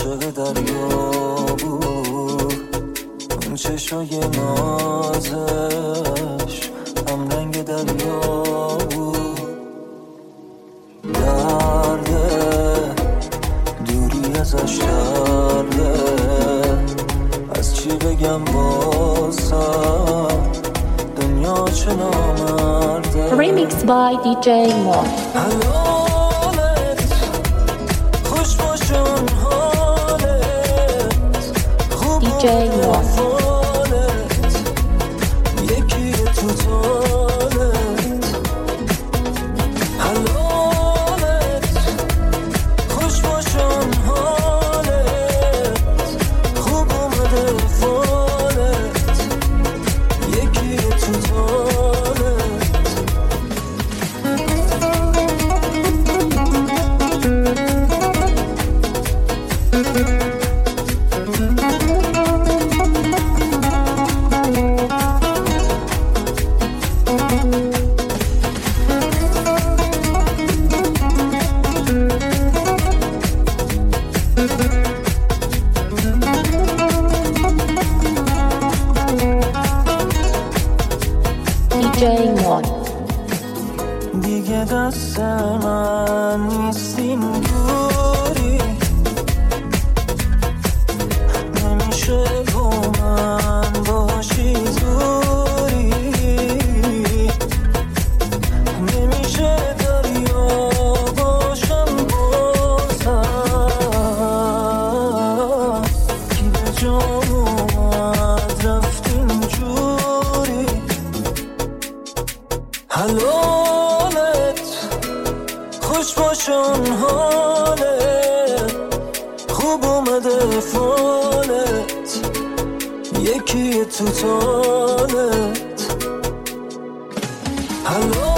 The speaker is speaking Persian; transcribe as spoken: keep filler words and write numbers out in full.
عاشق دریا بود، اون چشای نازش هم رنگ دریا بود. درده دوری ازش درده، از چی بگم بازم دنیا چه نامرده. Remix by دی جی Mo. حالت خوش باشون حالت خوب دی جی Mo. یکی تو تالت. حالت خوش باشون حالت خوب اومده فالت یکی تو تالت. دی جی Mo. دیگه دست من نیستیم دوری، نمیشه با من باشی دوری، نمیشه دریا باشم بازم، کی به جام اومد رفتیم جوری. حالت خوش باشون حالت خوب اومده فالت یکی تو تالت. حالت